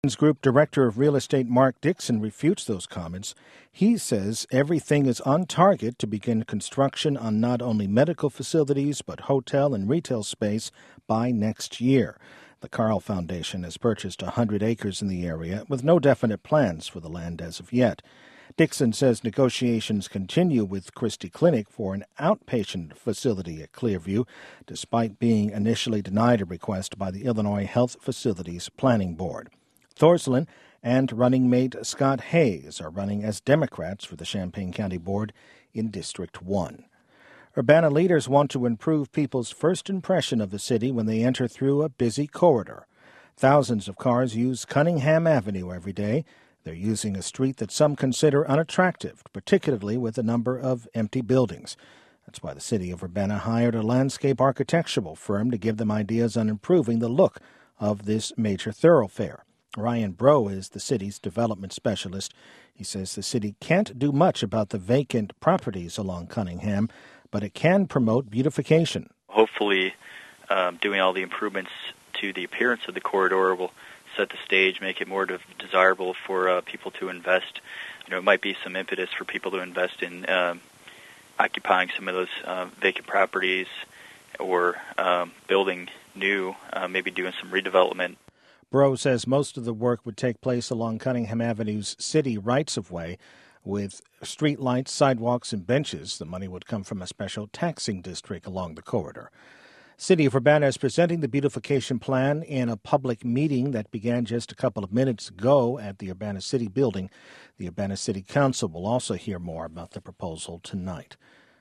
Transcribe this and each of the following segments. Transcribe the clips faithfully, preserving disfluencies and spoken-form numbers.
Group Director of Real Estate Mark Dixon refutes those comments. He says everything is on target to begin construction on not only medical facilities but hotel and retail space by next year. The Carl Foundation has purchased one hundred acres in the area with no definite plans for the land as of yet. Dixon says negotiations continue with Christie Clinic for an outpatient facility at Clearview, despite being initially denied a request by the Illinois Health Facilities Planning Board. Thorsland and running mate Scott Hayes are running as Democrats for the Champaign County Board in District one. Urbana leaders want to improve people's first impression of the city when they enter through a busy corridor. Thousands of cars use Cunningham Avenue every day. They're using a street that some consider unattractive, particularly with a number of empty buildings. That's why the city of Urbana hired a landscape architectural firm to give them ideas on improving the look of this major thoroughfare. Ryan Bro is the city's development specialist. He says the city can't do much about the vacant properties along Cunningham, but it can promote beautification. Hopefully, um, doing all the improvements to the appearance of the corridor will set the stage, make it more de- desirable for uh, people to invest. You know, it might be some impetus for people to invest in um, occupying some of those uh, vacant properties or um, building new, uh, maybe doing some redevelopment. Bro says most of the work would take place along Cunningham Avenue's city rights-of-way with street lights, sidewalks, and benches. The money would come from a special taxing district along the corridor. City of Urbana is presenting the beautification plan in a public meeting that began just a couple of minutes ago at the Urbana City Building. The Urbana City Council will also hear more about the proposal tonight.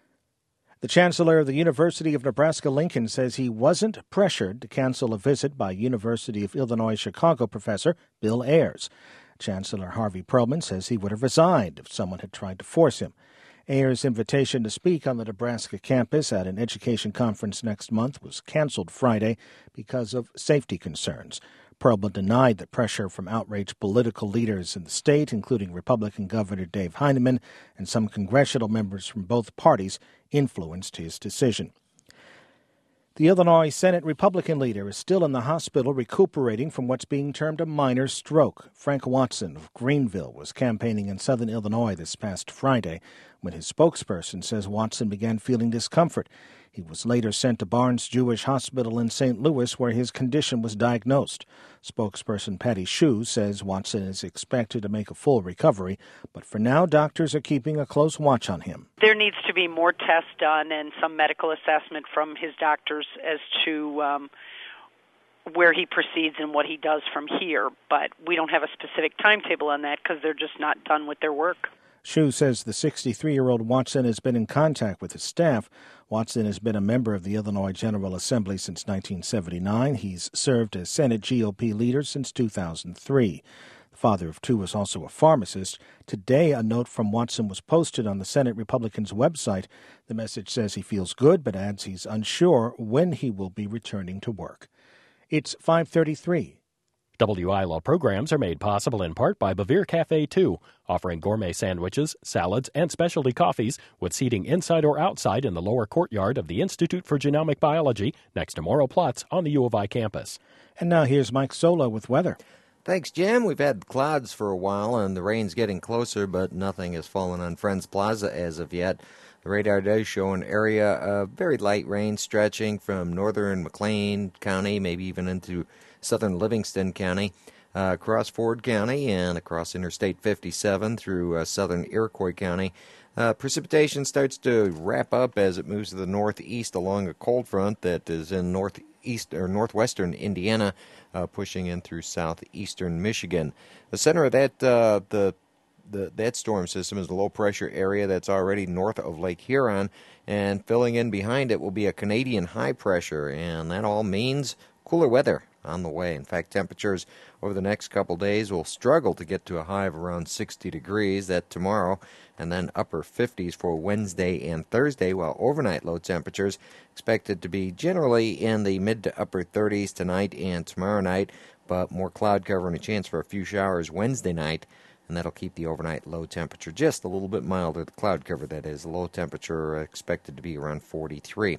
The chancellor of the University of Nebraska-Lincoln says he wasn't pressured to cancel a visit by University of Illinois Chicago professor Bill Ayers. Chancellor Harvey Perlman says he would have resigned if someone had tried to force him. Ayers' invitation to speak on the Nebraska campus at an education conference next month was canceled Friday because of safety concerns. Perlman denied that pressure from outraged political leaders in the state, including Republican Governor Dave Heineman and some congressional members from both parties, influenced his decision. The Illinois Senate Republican leader is still in the hospital recuperating from what's being termed a minor stroke. Frank Watson of Greenville was campaigning in southern Illinois this past Friday when his spokesperson says Watson began feeling discomfort. He was later sent to Barnes Jewish Hospital in Saint Louis, where his condition was diagnosed. Spokesperson Patty Shue says Watson is expected to make a full recovery, but for now, doctors are keeping a close watch on him. There needs to be more tests done and some medical assessment from his doctors as to um, where he proceeds and what he does from here. But we don't have a specific timetable on that because they're just not done with their work. Shue says the sixty-three-year-old Watson has been in contact with his staff. Watson has been a member of the Illinois General Assembly since nineteen seventy-nine. He's served as Senate G O P leader since two thousand three. The father of two was also a pharmacist. Today, a note from Watson was posted on the Senate Republicans' website. The message says he feels good, but adds he's unsure when he will be returning to work. It's five thirty-three. W I L O programs are made possible in part by Bavir Cafe two, offering gourmet sandwiches, salads, and specialty coffees with seating inside or outside in the lower courtyard of the Institute for Genomic Biology next to Morrow Platz on the U of I campus. And now here's Mike Solo with weather. Thanks, Jim. We've had clouds for a while, and the rain's getting closer, but nothing has fallen on Friends Plaza as of yet. The radar does show an area of very light rain stretching from northern McLean County, maybe even into southern Livingston County, uh, across Ford County, and across Interstate fifty-seven through uh, southern Iroquois County. Uh, precipitation starts to wrap up as it moves to the northeast along a cold front that is in northeast or northwestern Indiana, uh, pushing in through southeastern Michigan. The center of that uh, the The, that storm system is a low-pressure area that's already north of Lake Huron, and filling in behind it will be a Canadian high pressure, and that all means cooler weather on the way. In fact, temperatures over the next couple days will struggle to get to a high of around sixty degrees that tomorrow, and then upper fifties for Wednesday and Thursday, while overnight low temperatures expected to be generally in the mid to upper thirties tonight and tomorrow night, but more cloud cover and a chance for a few showers Wednesday night, and that'll keep the overnight low temperature just a little bit milder, the cloud cover that is. The low temperature expected to be around forty-three.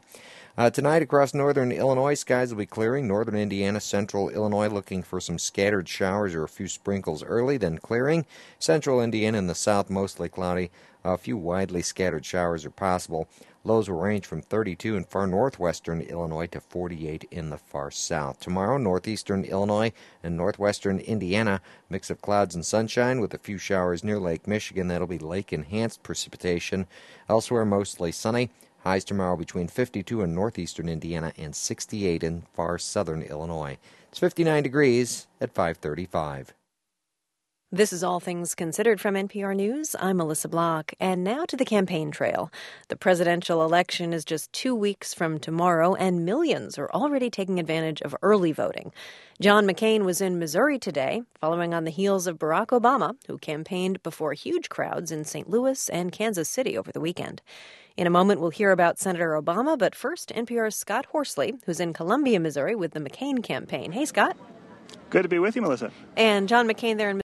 Uh, tonight across northern Illinois, skies will be clearing. Northern Indiana, central Illinois looking for some scattered showers or a few sprinkles early, then clearing. Central Indiana and the south mostly cloudy. A few widely scattered showers are possible. Lows will range from thirty-two in far northwestern Illinois to forty-eight in the far south. Tomorrow, northeastern Illinois and northwestern Indiana, mix of clouds and sunshine with a few showers near Lake Michigan. That'll be lake-enhanced precipitation. Elsewhere, mostly sunny. Highs tomorrow between fifty-two in northeastern Indiana and sixty-eight in far southern Illinois. It's fifty-nine degrees at five thirty-five. This is All Things Considered from N P R News. I'm Melissa Block. And now to the campaign trail. The presidential election is just two weeks from tomorrow, and millions are already taking advantage of early voting. John McCain was in Missouri today, following on the heels of Barack Obama, who campaigned before huge crowds in Saint Louis and Kansas City over the weekend. In a moment, we'll hear about Senator Obama, but first, N P R's Scott Horsley, who's in Columbia, Missouri, with the McCain campaign. Hey, Scott. Good to be with you, Melissa. And John McCain there in